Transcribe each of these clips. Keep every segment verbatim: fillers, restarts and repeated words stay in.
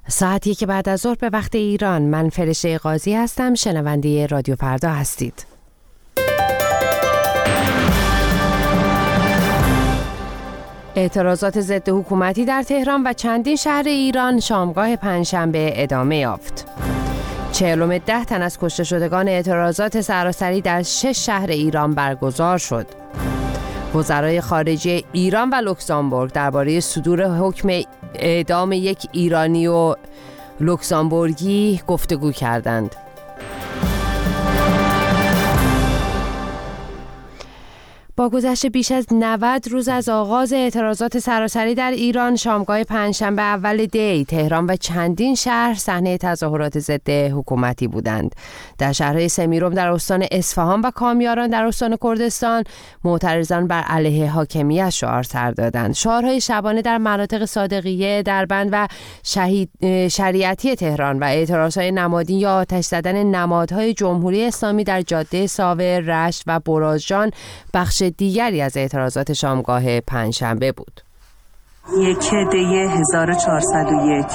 ساعت یک بعد از ظهر به وقت ایران. من فرشته قاضی هستم. شنونده رادیو فردا هستید. اعتراضات ضد حکومتی در تهران و چندین شهر ایران شامگاه پنجشنبه ادامه یافت. چهلم ده تن از کشته شدگان اعتراضات سراسری در شش شهر ایران برگزار شد. وزرای خارجه ایران و لوکزامبورگ درباره صدور حکم اعدام یک ایرانی و لوکزامبورگی گفتگو کردند. با گذشت بیش از نود روز از آغاز اعتراضات سراسری در ایران، شامگاه پنجشنبه اول دی تهران و چندین شهر صحنه تظاهرات ضد حکومتی بودند. در شهرهای سمیرم در استان اصفهان و کامیاران در استان کردستان، معترضان بر علیه حاکمیت شعار سر دادند. شعارهای شبانه در مناطق صادقیه، دربند و شهید شریعتی تهران و اعتراضهای نمادین یا آتش زدن نمادهای جمهوری اسلامی در جاده ساور، رشت و برازجان بخش دیگری از اعتراضات شامگاه پنجشنبه بود. یک دی هزار و چهارصد و یک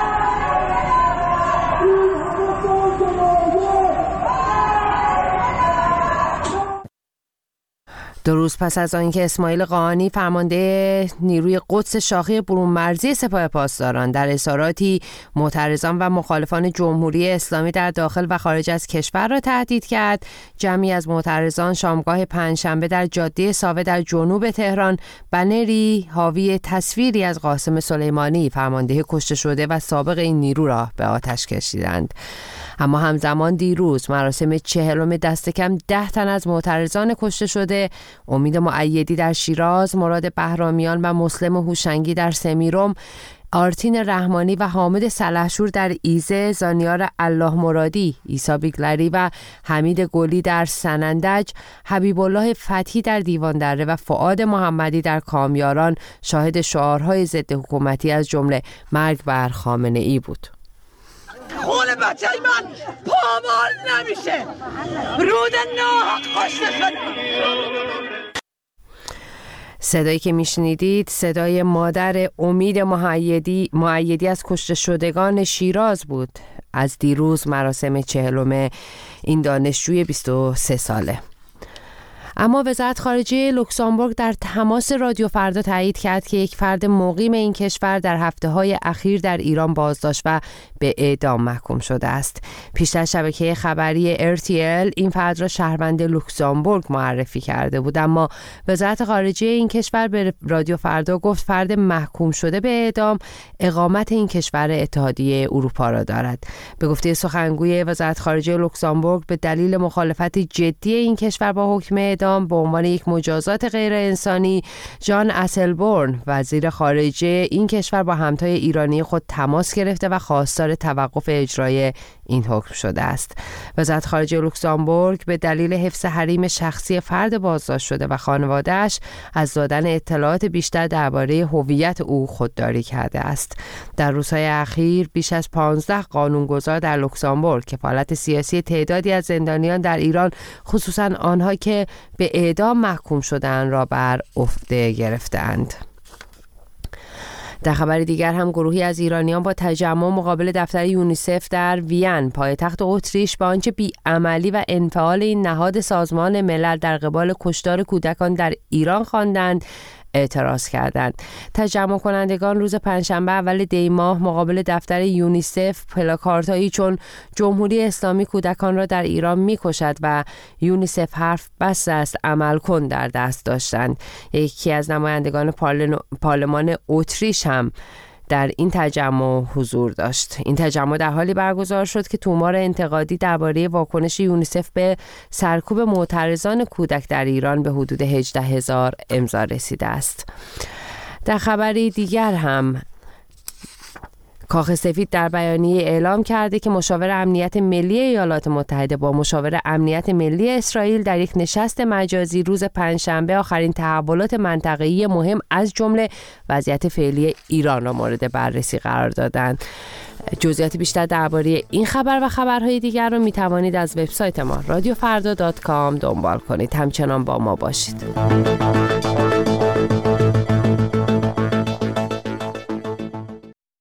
دو روز پس از آنکه اسماعیل قاآنی فرمانده نیروی قدس شاخی برون مرزی سپاه پاسداران در اظهاراتی معترضان و مخالفان جمهوری اسلامی در داخل و خارج از کشور را تهدید کرد، جمعی از معترضان شامگاه پنجشنبه در جاده ساوه در جنوب تهران بنری حاوی تصویری از قاسم سلیمانی فرمانده کشته شده و سابق این نیرو را به آتش کشیدند. اما همزمان دیروز مراسم چهلم دست کم ده تن از معترضان کشته شده، امید مؤیدی در شیراز، مراد بهرامیان و مسلم هوشنگی در سمیرم، آرتین رحمانی و حامد سلحشور در ایزه، زانیار الله مرادی، عیسی بیگلری و حمید گلی در سنندج، حبیب الله فتحی در دیواندره و فؤاد محمدی در کامیاران شاهد شعارهای ضد حکومتی از جمله مرگ بر خامنه ای بود. خون بچه من پامال نمیشه، رود ناحق کشته شد. صدایی که میشنیدید صدای مادر امید مؤیدی مؤیدی از کشته شدگان شیراز بود از دیروز مراسم چهلم این دانشجوی بیست و سه ساله. اما وزارت خارجه لوکزامبورگ در تماس رادیو فردا تایید کرد که یک فرد مقیم این کشور در هفته‌های اخیر در ایران بازداشت و به اعدام محکوم شده است. پیشتر شبکه خبری ار تی ال این فرد را شهروند لوکزامبورگ معرفی کرده بود، اما وزارت خارجه این کشور به رادیو فردا گفت فرد محکوم شده به اعدام اقامت این کشور اتحادیه اروپا را دارد. به گفته سخنگوی وزارت خارجه لوکزامبورگ، به دلیل مخالفت جدی این کشور با حکم اعدام به عنوان یک مجازات غیر انسانی، جان اسلبورن وزیر خارجه این کشور با همتای ایرانی خود تماس گرفته و خواستار توقف اجرای این حکم شده است. وزارت خارجه لوکزامبورگ به دلیل حفظ حریم شخصی فرد بازداشت شده و خانواده‌اش از دادن اطلاعات بیشتر درباره هویت او خودداری کرده است. در روزهای اخیر بیش از پانزده قانونگذار در لوکزامبورگ کفالت سیاسی تعدادی از زندانیان در ایران، خصوصا آنها که به اعدام محکوم شدند، را بر عهده گرفتند. در خبر دیگر هم گروهی از ایرانیان با تجمع مقابل دفتر یونیسف در وین پایتخت اتریش به آنچه بی‌عملی و انفعال این نهاد سازمان ملل در قبال کشتار کودکان در ایران خواندند اعتراض کردند. تجمع کنندگان روز پنجشنبه اول دی ماه مقابل دفتر یونیسف پلاکاردهایی چون جمهوری اسلامی کودکان را در ایران می‌کشد و یونیسف حرف بس است عمل کن در دست داشتند. یکی از نمایندگان پارلمان اتریش هم در این تجمع حضور داشت. این تجمع در حالی برگزار شد که تومار انتقادی درباره واکنش یونیسف به سرکوب معترضان کودک در ایران به حدود هجده هزار امضا رسیده است. در خبری دیگر هم کاخ سفید در بیانیه اعلام کرده که مشاور امنیت ملی ایالات متحده با مشاور امنیت ملی اسرائیل در یک نشست مجازی روز پنجشنبه آخرین تحولات منطقه‌ای مهم از جمله وضعیت فعلی ایران را مورد بررسی قرار دادند. جزئیات بیشتر درباره این خبر و خبرهای دیگر را می توانید از وبسایت ما رادیو فردا دات کام دنبال کنید. همچنان با ما باشید.